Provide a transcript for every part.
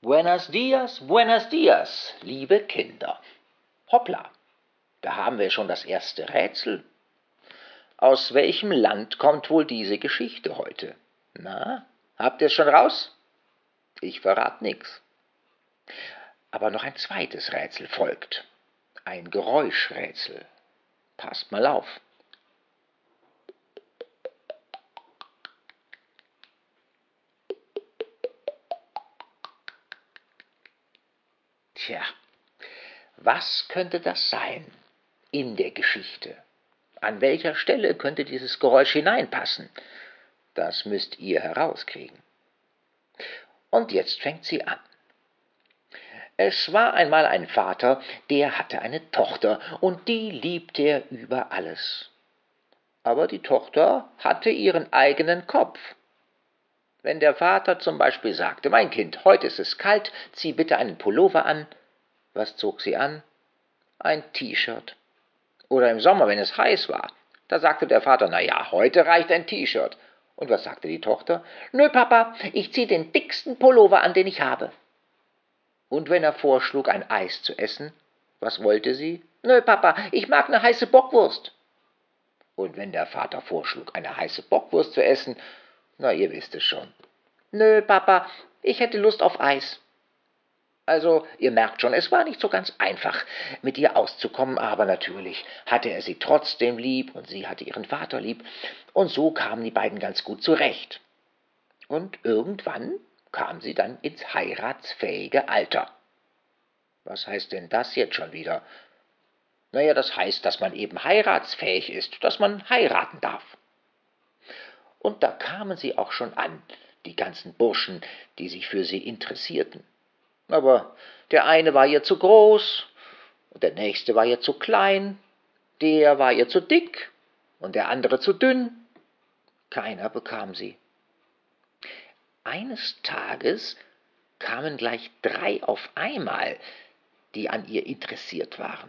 Buenos dias, liebe Kinder. Hoppla, da haben wir schon das erste Rätsel. Aus welchem Land kommt wohl diese Geschichte heute? Na, habt ihr's schon raus? Ich verrat nix. Aber noch ein zweites Rätsel folgt. Ein Geräuschrätsel. Passt mal auf. Tja, was könnte das sein in der Geschichte? An welcher Stelle könnte dieses Geräusch hineinpassen? Das müsst ihr herauskriegen. Und jetzt fängt sie an. Es war einmal ein Vater, der hatte eine Tochter, und die liebte er über alles. Aber die Tochter hatte ihren eigenen Kopf. Wenn der Vater zum Beispiel sagte, mein Kind, heute ist es kalt, zieh bitte einen Pullover an. Was zog sie an? Ein T-Shirt. Oder im Sommer, wenn es heiß war, da sagte der Vater, na ja, heute reicht ein T-Shirt. Und was sagte die Tochter? Nö, Papa, ich zieh den dicksten Pullover an, den ich habe. Und wenn er vorschlug, ein Eis zu essen, was wollte sie? Nö, Papa, ich mag eine heiße Bockwurst. Und wenn der Vater vorschlug, eine heiße Bockwurst zu essen, na, ihr wisst es schon. Nö, Papa, ich hätte Lust auf Eis. Also, ihr merkt schon, es war nicht so ganz einfach, mit ihr auszukommen, aber natürlich hatte er sie trotzdem lieb und sie hatte ihren Vater lieb, und so kamen die beiden ganz gut zurecht. Und irgendwann kam sie dann ins heiratsfähige Alter. Was heißt denn das jetzt schon wieder? Naja, das heißt, dass man eben heiratsfähig ist, dass man heiraten darf. Und da kamen sie auch schon an, die ganzen Burschen, die sich für sie interessierten. Aber der eine war ihr zu groß, und der nächste war ihr zu klein, der war ihr zu dick und der andere zu dünn. Keiner bekam sie. Eines Tages kamen gleich 3 auf einmal, die an ihr interessiert waren.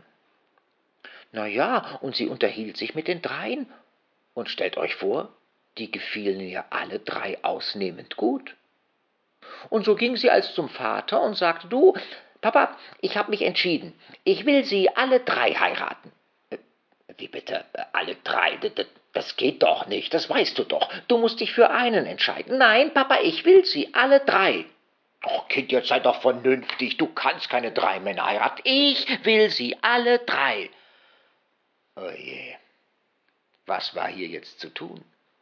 Na ja, und sie unterhielt sich mit den 3, und stellt euch vor, die gefielen ihr alle 3 ausnehmend gut. Und so ging sie also zum Vater und sagte, du, Papa, ich habe mich entschieden, ich will sie alle 3 heiraten. Wie bitte, alle 3? Das geht doch nicht, das weißt du doch. Du musst dich für einen entscheiden. Nein, Papa, ich will sie alle 3. Och, Kind, jetzt sei doch vernünftig, du kannst keine 3 Männer heiraten. Ich will sie alle 3. Oh je, was war hier jetzt zu tun?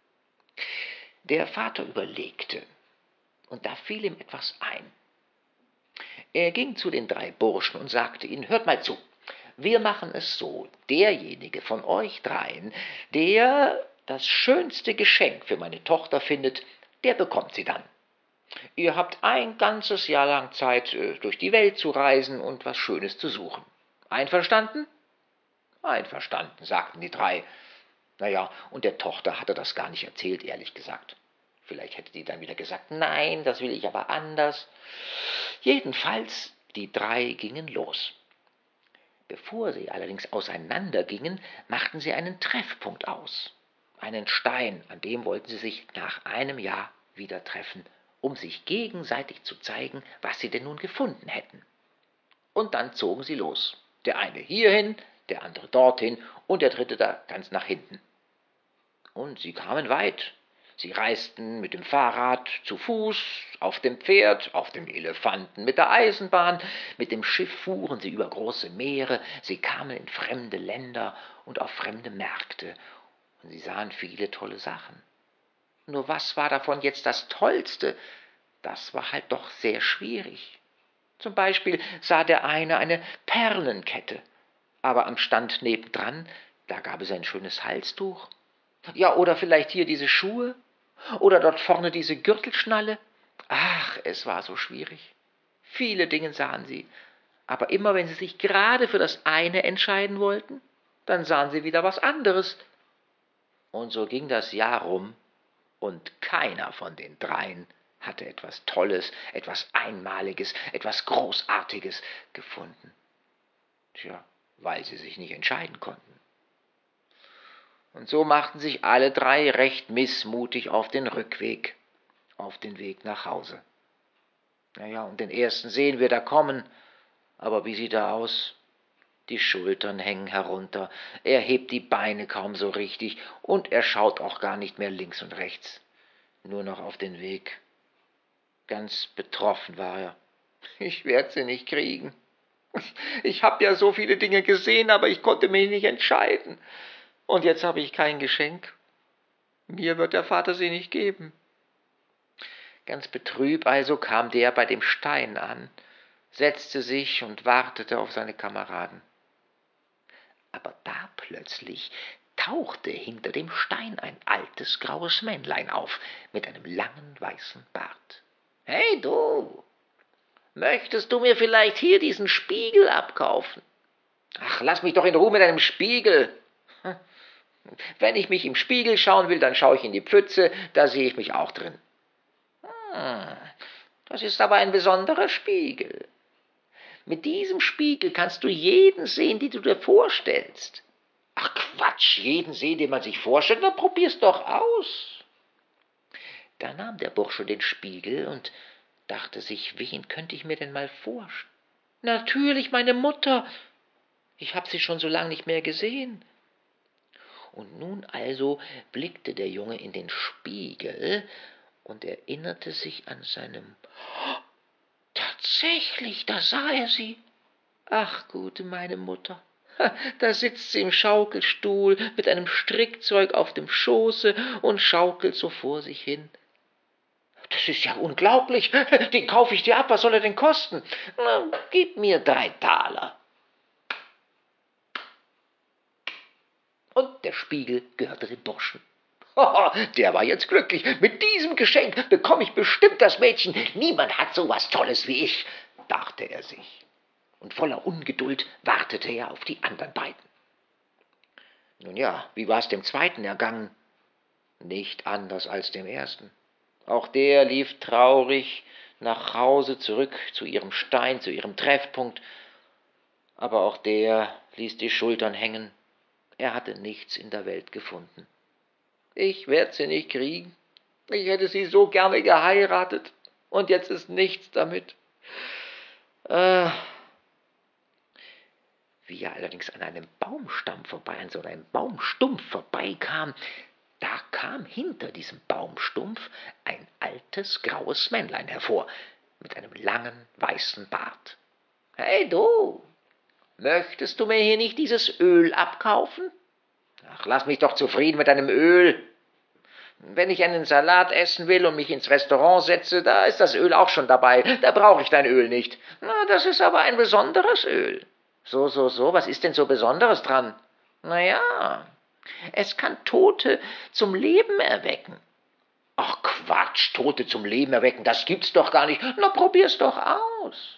Der Vater überlegte, und da fiel ihm etwas ein. Er ging zu den 3 Burschen und sagte ihnen, hört mal zu, wir machen es so, derjenige von euch 3, der das schönste Geschenk für meine Tochter findet, der bekommt sie dann. Ihr habt ein ganzes Jahr lang Zeit, durch die Welt zu reisen und was Schönes zu suchen. Einverstanden? Einverstanden, sagten die 3. Na ja, und der Tochter hatte das gar nicht erzählt, ehrlich gesagt. Vielleicht hätte die dann wieder gesagt, nein, das will ich aber anders. Jedenfalls, die 3 gingen los. Bevor sie allerdings auseinandergingen, machten sie einen Treffpunkt aus. Einen Stein, an dem wollten sie sich nach einem Jahr wieder treffen, um sich gegenseitig zu zeigen, was sie denn nun gefunden hätten. Und dann zogen sie los. Der eine hierhin, der andere dorthin und der dritte da ganz nach hinten. Und sie kamen weit. Sie reisten mit dem Fahrrad, zu Fuß, auf dem Pferd, auf dem Elefanten, mit der Eisenbahn, mit dem Schiff fuhren sie über große Meere, sie kamen in fremde Länder und auf fremde Märkte, und sie sahen viele tolle Sachen. Nur was war davon jetzt das Tollste? Das war halt doch sehr schwierig. Zum Beispiel sah der eine Perlenkette, aber am Stand nebendran, da gab es ein schönes Halstuch. Ja, oder vielleicht hier diese Schuhe? Oder dort vorne diese Gürtelschnalle? Ach, es war so schwierig. Viele Dinge sahen sie, aber immer wenn sie sich gerade für das eine entscheiden wollten, dann sahen sie wieder was anderes. Und so ging das Jahr rum, und keiner von den 3 hatte etwas Tolles, etwas Einmaliges, etwas Großartiges gefunden. Tja, weil sie sich nicht entscheiden konnten. Und so machten sich alle 3 recht missmutig auf den Rückweg, auf den Weg nach Hause. Na ja, und den ersten sehen wir da kommen. Aber wie sieht er aus? Die Schultern hängen herunter, er hebt die Beine kaum so richtig, und er schaut auch gar nicht mehr links und rechts, nur noch auf den Weg. Ganz betroffen war er. Ich werd sie nicht kriegen. Ich hab ja so viele Dinge gesehen, aber ich konnte mich nicht entscheiden. Und jetzt habe ich kein Geschenk. Mir wird der Vater sie nicht geben. Ganz betrübt also kam der bei dem Stein an, setzte sich und wartete auf seine Kameraden. Aber da plötzlich tauchte hinter dem Stein ein altes graues Männlein auf, mit einem langen weißen Bart. »Hey du, möchtest du mir vielleicht hier diesen Spiegel abkaufen?« »Ach, lass mich doch in Ruhe mit deinem Spiegel. Wenn ich mich im Spiegel schauen will, dann schaue ich in die Pfütze, da sehe ich mich auch drin.« »Das ist aber ein besonderer Spiegel. Mit diesem Spiegel kannst du jeden sehen, den du dir vorstellst.« »Ach Quatsch, jeden sehen, den man sich vorstellt, na probier's doch aus.« Da nahm der Bursche den Spiegel und dachte sich, wen könnte ich mir denn mal vorstellen? Natürlich meine Mutter. Ich hab sie schon so lang nicht mehr gesehen. Und nun also blickte der Junge in den Spiegel und erinnerte sich an seinem... Tatsächlich, da sah er sie. Ach, gute meine Mutter. Da sitzt sie im Schaukelstuhl mit einem Strickzeug auf dem Schoße und schaukelt so vor sich hin. »Das ist ja unglaublich. Den kaufe ich dir ab. Was soll er denn kosten?« »Na, gib mir 3 Taler.« Und der Spiegel gehörte dem Burschen. Der war jetzt glücklich. Mit diesem Geschenk bekomme ich bestimmt das Mädchen. Niemand hat so was Tolles wie ich, dachte er sich. Und voller Ungeduld wartete er auf die anderen beiden. Nun ja, wie war es dem zweiten ergangen? Nicht anders als dem ersten. Auch der lief traurig nach Hause zurück zu ihrem Stein, zu ihrem Treffpunkt. Aber auch der ließ die Schultern hängen. Er hatte nichts in der Welt gefunden. Ich werd sie nicht kriegen. Ich hätte sie so gerne geheiratet. Und jetzt ist nichts damit. Wie er allerdings an einem Baumstamm vorbei, an so einem Baumstumpf vorbeikam, da kam hinter diesem Baumstumpf ein altes graues Männlein hervor, mit einem langen weißen Bart. »Hey du, möchtest du mir hier nicht dieses Öl abkaufen?« »Ach, lass mich doch zufrieden mit deinem Öl. Wenn ich einen Salat essen will und mich ins Restaurant setze, da ist das Öl auch schon dabei, da brauche ich dein Öl nicht.« »Na, das ist aber ein besonderes Öl.« »So, was ist denn so Besonderes dran?« »Na ja, es kann Tote zum Leben erwecken.« »Ach Quatsch, Tote zum Leben erwecken, das gibt's doch gar nicht. Na, probier's doch aus.«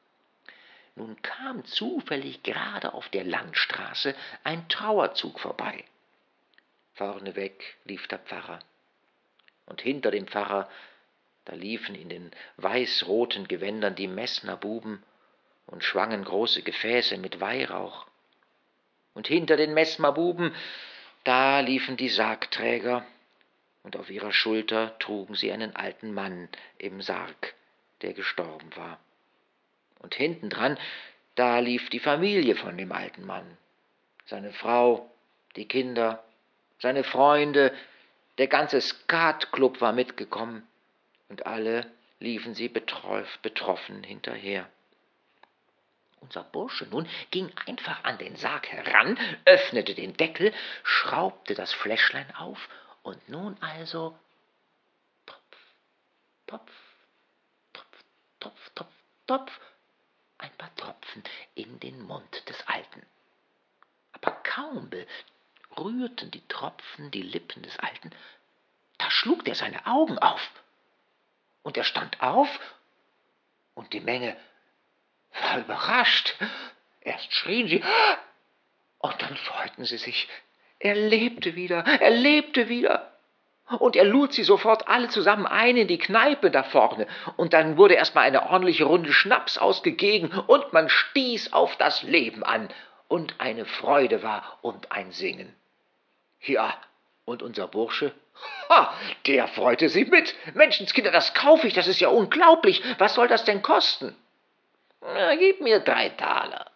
Nun kam zufällig gerade auf der Landstraße ein Trauerzug vorbei. Vorneweg lief der Pfarrer. Und hinter dem Pfarrer, da liefen in den weiß-roten Gewändern die Messnerbuben und schwangen große Gefäße mit Weihrauch. Und hinter den Messnerbuben, da liefen die Sargträger, und auf ihrer Schulter trugen sie einen alten Mann im Sarg, der gestorben war. Und hintendran, da lief die Familie von dem alten Mann, seine Frau, die Kinder, seine Freunde, der ganze Skatclub war mitgekommen, und alle liefen sie betroffen hinterher. Unser Bursche nun ging einfach an den Sarg heran, öffnete den Deckel, schraubte das Fläschlein auf, und nun also Tropf, Tropf, Tropf, Tropf, Tropf, Tropf, ein paar Tropfen in den Mund des Alten. Aber kaum berührten die Tropfen die Lippen des Alten, da schlug der seine Augen auf. Und er stand auf, und die Menge war überrascht. Erst schrien sie, und dann freuten sie sich. Er lebte wieder, er lebte wieder. Und er lud sie sofort alle zusammen ein in die Kneipe da vorne. Und dann wurde erstmal eine ordentliche Runde Schnaps ausgegeben und man stieß auf das Leben an. Und eine Freude war und ein Singen. Ja, und unser Bursche, Ha, der freute sich mit. Menschenskinder, das kaufe ich, das ist ja unglaublich. Was soll das denn kosten? Na, gib mir 3 Taler.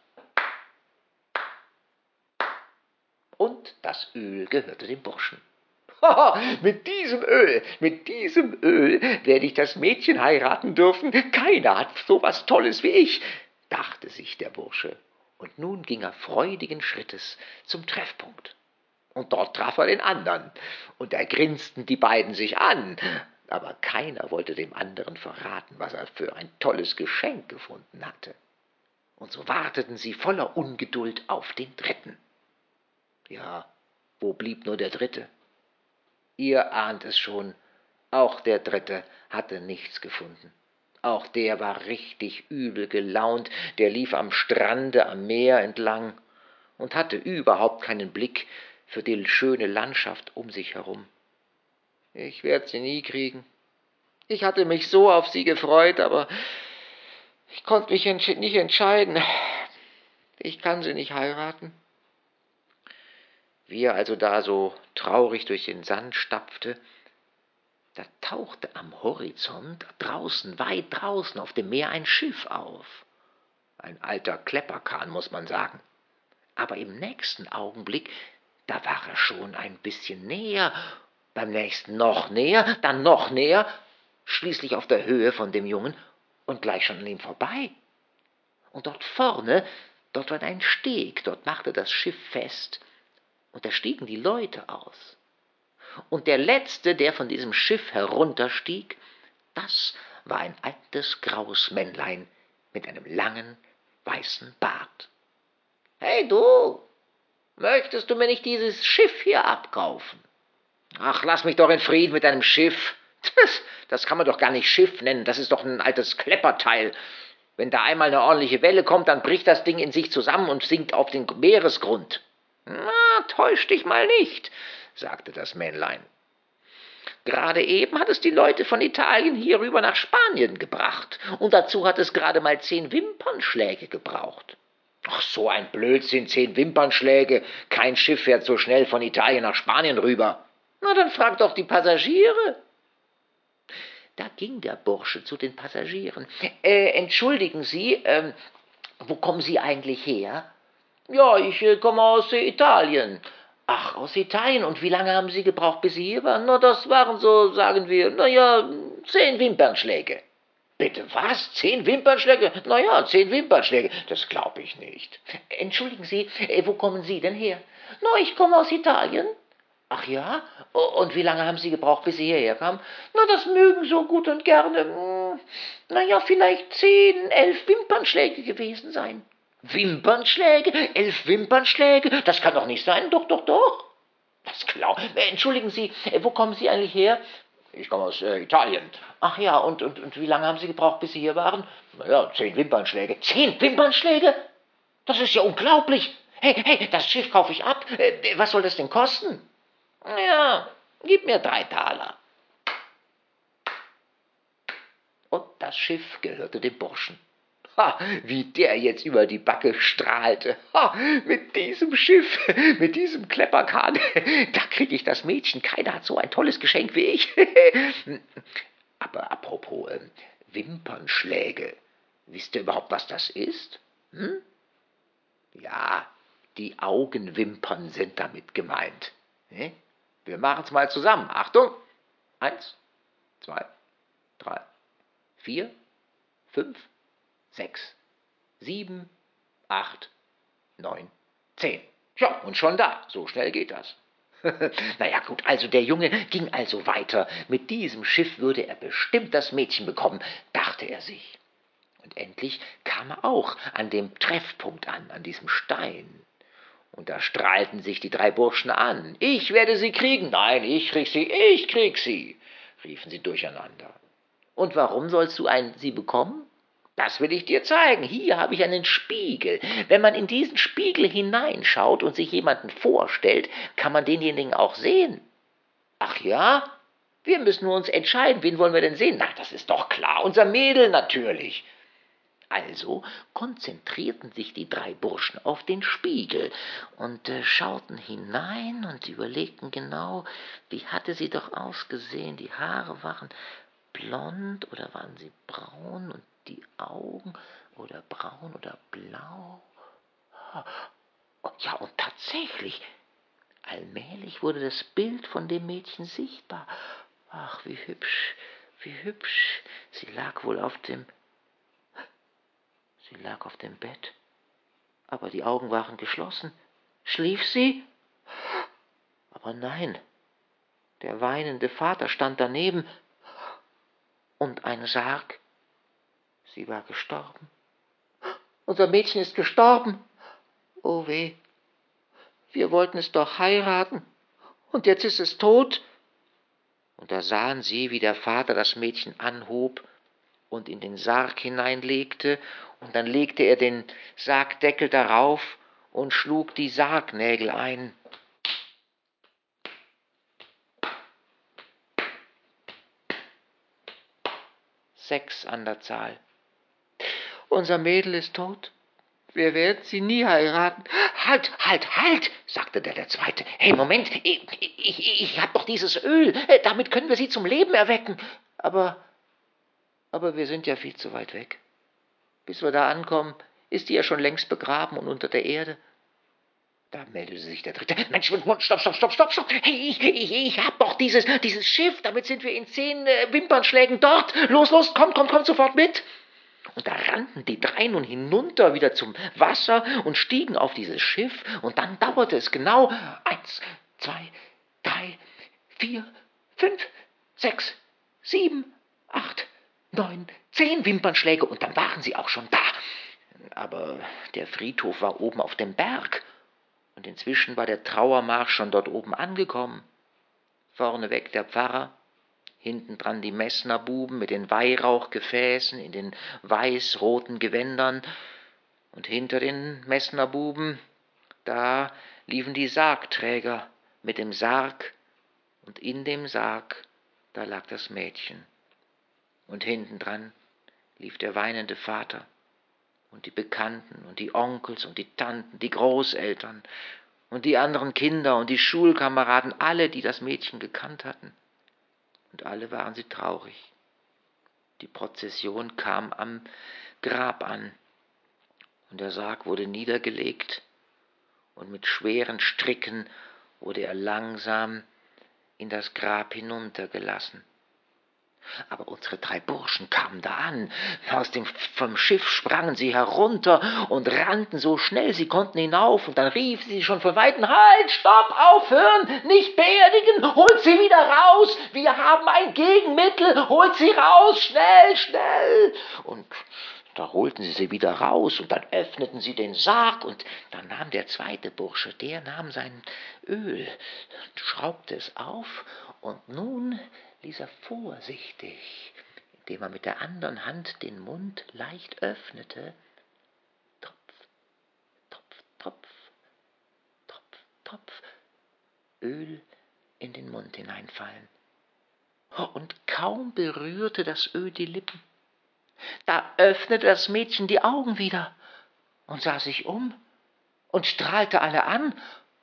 Und das Öl gehörte dem Burschen. Haha, mit diesem Öl werde ich das Mädchen heiraten dürfen. Keiner hat so was Tolles wie ich, dachte sich der Bursche. Und nun ging er freudigen Schrittes zum Treffpunkt. Und dort traf er den andern, und da grinsten die beiden sich an, aber keiner wollte dem anderen verraten, was er für ein tolles Geschenk gefunden hatte. Und so warteten sie voller Ungeduld auf den Dritten. Ja, wo blieb nur der Dritte? Ihr ahnt es schon, auch der Dritte hatte nichts gefunden. Auch der war richtig übel gelaunt, der lief am Strande, am Meer entlang und hatte überhaupt keinen Blick für die schöne Landschaft um sich herum. Ich werd sie nie kriegen. Ich hatte mich so auf sie gefreut, aber ich konnte mich nicht entscheiden. Ich kann sie nicht heiraten. Wie er also da so traurig durch den Sand stapfte, da tauchte am Horizont draußen, weit draußen auf dem Meer ein Schiff auf. Ein alter Klepperkahn, muss man sagen. Aber im nächsten Augenblick, da war er schon ein bisschen näher, beim nächsten noch näher, dann noch näher, schließlich auf der Höhe von dem Jungen und gleich schon an ihm vorbei. Und dort vorne, dort war ein Steg, dort machte das Schiff fest, und da stiegen die Leute aus. Und der Letzte, der von diesem Schiff herunterstieg, das war ein altes graues Männlein mit einem langen, weißen Bart. »Hey du, möchtest du mir nicht dieses Schiff hier abkaufen?« »Ach, lass mich doch in Frieden mit deinem Schiff. Das kann man doch gar nicht Schiff nennen, das ist doch ein altes Klepperteil. Wenn da einmal eine ordentliche Welle kommt, dann bricht das Ding in sich zusammen und sinkt auf den Meeresgrund.« »Na, täusch dich mal nicht«, sagte das Männlein. »Gerade eben hat es die Leute von Italien hier rüber nach Spanien gebracht, und dazu hat es gerade mal 10 Wimpernschläge gebraucht.« »Ach, so ein Blödsinn, 10 Wimpernschläge. Kein Schiff fährt so schnell von Italien nach Spanien rüber.« »Na, dann frag doch die Passagiere.« Da ging der Bursche zu den Passagieren. »Entschuldigen Sie, wo kommen Sie eigentlich her?« »Ja, ich komme aus Italien.« »Ach, aus Italien. Und wie lange haben Sie gebraucht, bis Sie hier waren?« »Na, das waren so, sagen wir, 10 Wimpernschläge.« »Bitte was? 10 Wimpernschläge? Na ja, 10 Wimpernschläge. Das glaube ich nicht.« »Entschuldigen Sie, wo kommen Sie denn her?« »Na, ich komme aus Italien.« »Ach ja? Und wie lange haben Sie gebraucht, bis Sie hierher kamen?« »Na, das mögen so gut und gerne, na ja, vielleicht 10, 11 Wimpernschläge gewesen sein.« »Wimpernschläge? 11 Wimpernschläge? Das kann doch nicht sein. Doch, doch, doch.« »Das Entschuldigen Sie, wo kommen Sie eigentlich her?« »Ich komme aus Italien.« »Ach ja, und wie lange haben Sie gebraucht, bis Sie hier waren?« »Na ja, 10 Wimpernschläge.« »10 Wimpernschläge? Das ist ja unglaublich. Hey, das Schiff kaufe ich ab. Was soll das denn kosten?« »Ja, gib mir 3 Taler.« Und das Schiff gehörte dem Burschen. Ha, wie der jetzt über die Backe strahlte. Ha, mit diesem Schiff, mit diesem Klepperkahn, da kriege ich das Mädchen. Keiner hat so ein tolles Geschenk wie ich. Aber apropos Wimpernschläge, wisst ihr überhaupt, was das ist? Hm? Ja, die Augenwimpern sind damit gemeint. Wir machen's mal zusammen. Achtung! 1, 2, 3, 4, 5, 6, 7, 8, 9, 10. Tja, und schon da. So schnell geht das. Naja, gut, also der Junge ging also weiter. Mit diesem Schiff würde er bestimmt das Mädchen bekommen, dachte er sich. Und endlich kam er auch an dem Treffpunkt an diesem Stein. Und da strahlten sich die 3 Burschen an. »Ich werde sie kriegen!« »Nein, ich krieg sie!« riefen sie durcheinander. »Und warum sollst du sie bekommen?« »Das will ich dir zeigen. Hier habe ich einen Spiegel. Wenn man in diesen Spiegel hineinschaut und sich jemanden vorstellt, kann man denjenigen auch sehen.« »Ach ja? Wir müssen nur uns entscheiden. Wen wollen wir denn sehen?« »Na, das ist doch klar. Unser Mädel natürlich.« Also konzentrierten sich die 3 Burschen auf den Spiegel und schauten hinein und überlegten genau, wie hatte sie doch ausgesehen. Die Haare waren blond oder waren sie braun und die Augen oder braun oder blau. Ja, und tatsächlich, allmählich wurde das Bild von dem Mädchen sichtbar. Ach, wie hübsch, wie hübsch. Sie lag auf dem Bett, aber die Augen waren geschlossen. Schlief sie? Aber nein, der weinende Vater stand daneben und ein Sarg. Sie war gestorben. Unser Mädchen ist gestorben. Oh weh, wir wollten es doch heiraten und jetzt ist es tot. Und da sahen sie, wie der Vater das Mädchen anhob und in den Sarg hineinlegte, und dann legte er den Sargdeckel darauf und schlug die Sargnägel ein. 6 an der Zahl. Unser Mädel ist tot. Wir werden sie nie heiraten. Halt, halt, halt, sagte der Zweite. Hey, Moment, ich hab doch dieses Öl. Damit können wir sie zum Leben erwecken. Aber wir sind ja viel zu weit weg. Bis wir da ankommen, ist die ja schon längst begraben und unter der Erde. Da meldete sich der Dritte. Mensch, stopp. Hey, ich hab doch dieses Schiff. Damit sind wir in 10 Wimpernschlägen dort. Los, komm sofort mit. Und da rannten die 3 nun hinunter wieder zum Wasser und stiegen auf dieses Schiff. Und dann dauerte es genau 1, 2, 3, 4, 5, 6, 7, 8, 9, 10 Wimpernschläge. Und dann waren sie auch schon da. Aber der Friedhof war oben auf dem Berg. Und inzwischen war der Trauermarsch schon dort oben angekommen. Vorneweg der Pfarrer, hintendran die Messnerbuben mit den Weihrauchgefäßen in den weiß-roten Gewändern, und hinter den Messnerbuben, da liefen die Sargträger mit dem Sarg, und in dem Sarg, da lag das Mädchen. Und hintendran lief der weinende Vater und die Bekannten und die Onkels und die Tanten, die Großeltern und die anderen Kinder und die Schulkameraden, alle, die das Mädchen gekannt hatten. Und alle waren sie traurig. Die Prozession kam am Grab an, und der Sarg wurde niedergelegt, und mit schweren Stricken wurde er langsam in das Grab hinuntergelassen. Aber unsere 3 Burschen kamen da an. Vom Schiff sprangen sie herunter und rannten so schnell sie konnten hinauf, und dann riefen sie schon von Weitem: Halt, stopp, aufhören, nicht beerdigen, holt sie wieder raus, wir haben ein Gegenmittel, holt sie raus, schnell. Und da holten sie wieder raus, und dann öffneten sie den Sarg, und dann nahm der 2. Bursche, der nahm sein Öl, schraubte es auf, und nun ließ er vorsichtig, indem er mit der anderen Hand den Mund leicht öffnete, Tropf, Tropf, Tropf, Tropf, Tropf, Öl in den Mund hineinfallen. Und kaum berührte das Öl die Lippen, da öffnete das Mädchen die Augen wieder und sah sich um und strahlte alle an,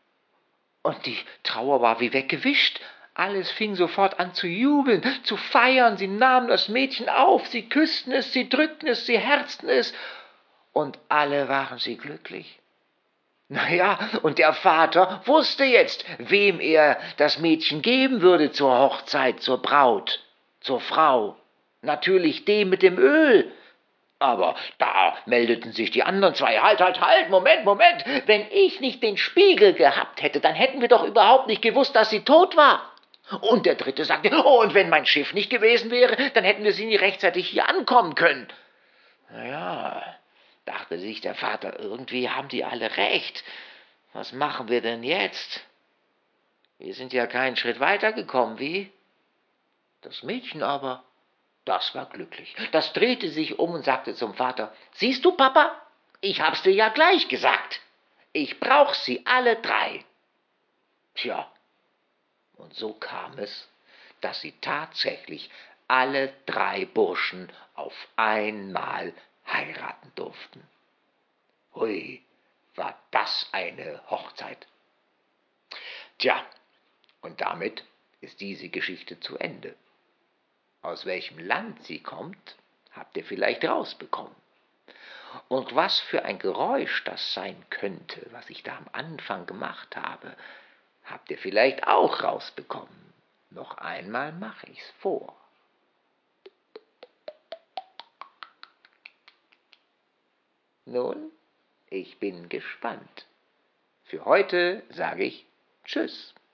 und die Trauer war wie weggewischt. Alles fing sofort an zu jubeln, zu feiern. Sie nahmen das Mädchen auf, sie küssten es, sie drückten es, sie herzten es, und alle waren sie glücklich. Na ja, und der Vater wusste jetzt, wem er das Mädchen geben würde zur Hochzeit, zur Braut, zur Frau. Natürlich dem mit dem Öl. Aber da meldeten sich die anderen 2. Halt, Moment. Wenn ich nicht den Spiegel gehabt hätte, dann hätten wir doch überhaupt nicht gewusst, dass sie tot war. Und der Dritte sagte: Oh, und wenn mein Schiff nicht gewesen wäre, dann hätten wir sie nie rechtzeitig hier ankommen können. Naja, dachte sich der Vater, irgendwie haben die alle recht. Was machen wir denn jetzt? Wir sind ja keinen Schritt weitergekommen, wie? Das Mädchen aber, das war glücklich. Das drehte sich um und sagte zum Vater: Siehst du, Papa, ich hab's dir ja gleich gesagt. Ich brauch sie alle 3. Tja, und so kam es, dass sie tatsächlich alle 3 Burschen auf einmal heiraten durften. Hui, war das eine Hochzeit. Tja, und damit ist diese Geschichte zu Ende. Aus welchem Land sie kommt, habt ihr vielleicht rausbekommen. Und was für ein Geräusch das sein könnte, was ich da am Anfang gemacht habe, habt ihr vielleicht auch rausbekommen. Noch einmal mache ich's vor. Nun, ich bin gespannt. Für heute sage ich Tschüss.